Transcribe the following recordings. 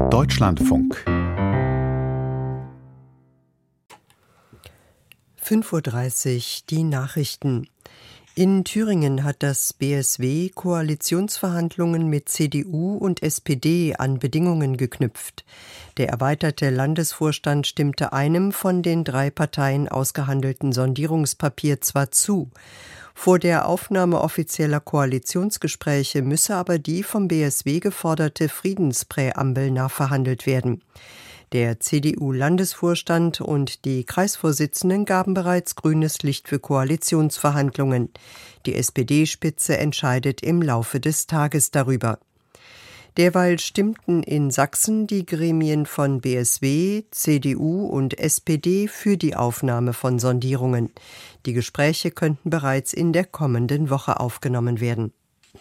Deutschlandfunk 5:30 Uhr, die Nachrichten. In Thüringen hat das BSW Koalitionsverhandlungen mit CDU und SPD an Bedingungen geknüpft. Der erweiterte Landesvorstand stimmte einem von den 3 Parteien ausgehandelten Sondierungspapier zwar zu. Vor der Aufnahme offizieller Koalitionsgespräche müsse aber die vom BSW geforderte Friedenspräambel nachverhandelt werden. Der CDU-Landesvorstand und die Kreisvorsitzenden gaben bereits grünes Licht für Koalitionsverhandlungen. Die SPD-Spitze entscheidet im Laufe des Tages darüber. Derweil stimmten in Sachsen die Gremien von BSW, CDU und SPD für die Aufnahme von Sondierungen. Die Gespräche könnten bereits in der kommenden Woche aufgenommen werden.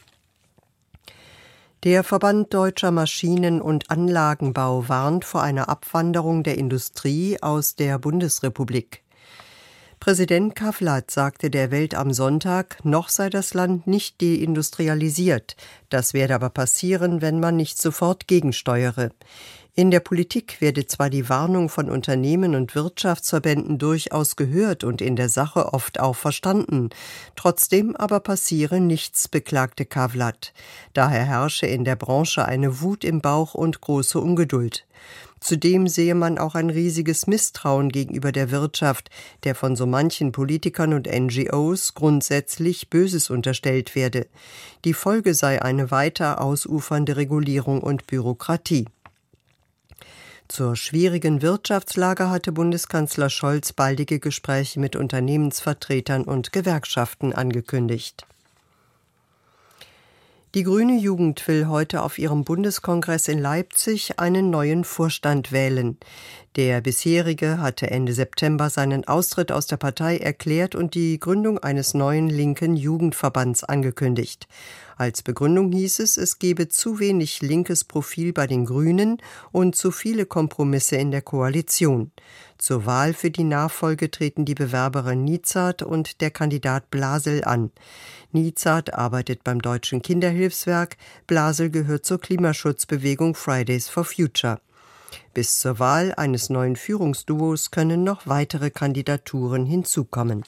Der Verband Deutscher Maschinen- und Anlagenbau warnt vor einer Abwanderung der Industrie aus der Bundesrepublik. Präsident Kavlad sagte der Welt am Sonntag, noch sei das Land nicht deindustrialisiert. Das werde aber passieren, wenn man nicht sofort gegensteuere. In der Politik werde zwar die Warnung von Unternehmen und Wirtschaftsverbänden durchaus gehört und in der Sache oft auch verstanden. Trotzdem aber passiere nichts, beklagte Kavlad. Daher herrsche in der Branche eine Wut im Bauch und große Ungeduld. Zudem sehe man auch ein riesiges Misstrauen gegenüber der Wirtschaft, der von so manchen Politikern und NGOs grundsätzlich Böses unterstellt werde. Die Folge sei eine weiter ausufernde Regulierung und Bürokratie. Zur schwierigen Wirtschaftslage hatte Bundeskanzler Scholz baldige Gespräche mit Unternehmensvertretern und Gewerkschaften angekündigt. Die Grüne Jugend will heute auf ihrem Bundeskongress in Leipzig einen neuen Vorstand wählen. Der bisherige hatte Ende September seinen Austritt aus der Partei erklärt und die Gründung eines neuen linken Jugendverbands angekündigt. Als Begründung hieß es, es gebe zu wenig linkes Profil bei den Grünen und zu viele Kompromisse in der Koalition. Zur Wahl für die Nachfolge treten die Bewerberin Niezard und der Kandidat Blasel an. Niezard arbeitet beim Deutschen Kinderhilfswerk, Blasel gehört zur Klimaschutzbewegung Fridays for Future. Bis zur Wahl eines neuen Führungsduos können noch weitere Kandidaturen hinzukommen.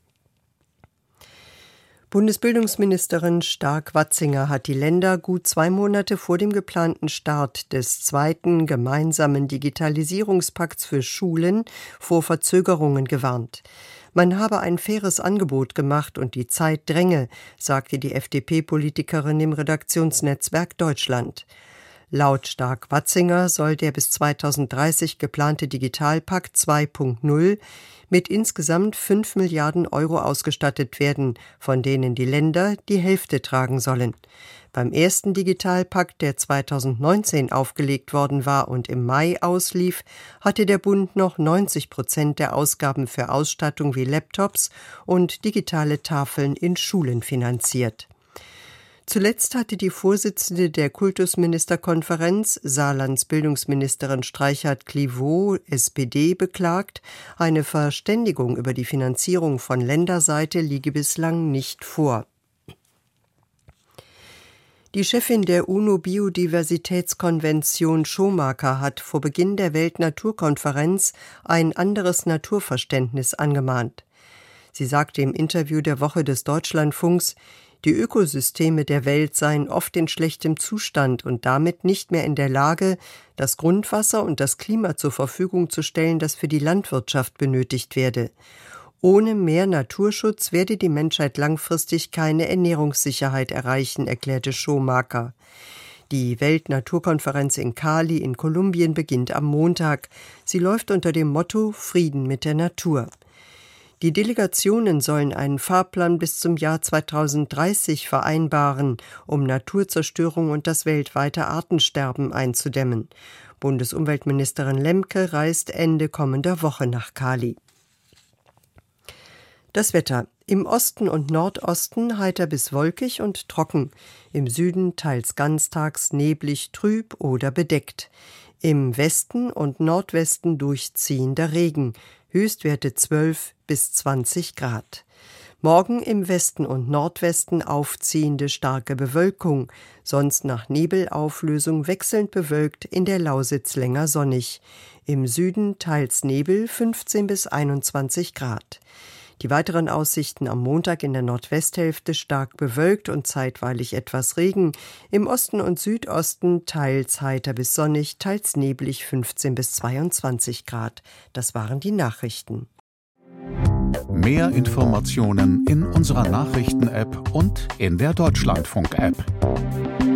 Bundesbildungsministerin Stark-Watzinger hat die Länder gut 2 Monate vor dem geplanten Start des 2. gemeinsamen Digitalisierungspakts für Schulen vor Verzögerungen gewarnt. Man habe ein faires Angebot gemacht und die Zeit dränge, sagte die FDP-Politikerin im Redaktionsnetzwerk Deutschland. Laut Stark-Watzinger soll der bis 2030 geplante Digitalpakt 2.0 mit insgesamt 5 Milliarden Euro ausgestattet werden, von denen die Länder die Hälfte tragen sollen. Beim ersten Digitalpakt, der 2019 aufgelegt worden war und im Mai auslief, hatte der Bund noch 90% der Ausgaben für Ausstattung wie Laptops und digitale Tafeln in Schulen finanziert. Zuletzt hatte die Vorsitzende der Kultusministerkonferenz, Saarlands Bildungsministerin Streichert-Clivaux, SPD, beklagt, eine Verständigung über die Finanzierung von Länderseite liege bislang nicht vor. Die Chefin der UNO-Biodiversitätskonvention Schomaker hat vor Beginn der Weltnaturkonferenz ein anderes Naturverständnis angemahnt. Sie sagte im Interview der Woche des Deutschlandfunks, die Ökosysteme der Welt seien oft in schlechtem Zustand und damit nicht mehr in der Lage, das Grundwasser und das Klima zur Verfügung zu stellen, das für die Landwirtschaft benötigt werde. Ohne mehr Naturschutz werde die Menschheit langfristig keine Ernährungssicherheit erreichen, erklärte Schomaker. Die Weltnaturkonferenz in Cali in Kolumbien beginnt am Montag. Sie läuft unter dem Motto Frieden mit der Natur. Die Delegationen sollen einen Fahrplan bis zum Jahr 2030 vereinbaren, um Naturzerstörung und das weltweite Artensterben einzudämmen. Bundesumweltministerin Lemke reist Ende kommender Woche nach Cali. Das Wetter. Im Osten und Nordosten heiter bis wolkig und trocken. Im Süden teils ganztags neblig, trüb oder bedeckt. Im Westen und Nordwesten durchziehender Regen. Höchstwerte 12 bis 20 Grad. Morgen im Westen und Nordwesten aufziehende starke Bewölkung, sonst nach Nebelauflösung wechselnd bewölkt, in der Lausitz länger sonnig. Im Süden teils Nebel, 15 bis 21 Grad. Die weiteren Aussichten am Montag in der Nordwesthälfte stark bewölkt und zeitweilig etwas Regen. Im Osten und Südosten teils heiter bis sonnig, teils neblig 15 bis 22 Grad. Das waren die Nachrichten. Mehr Informationen in unserer Nachrichten-App und in der Deutschlandfunk-App.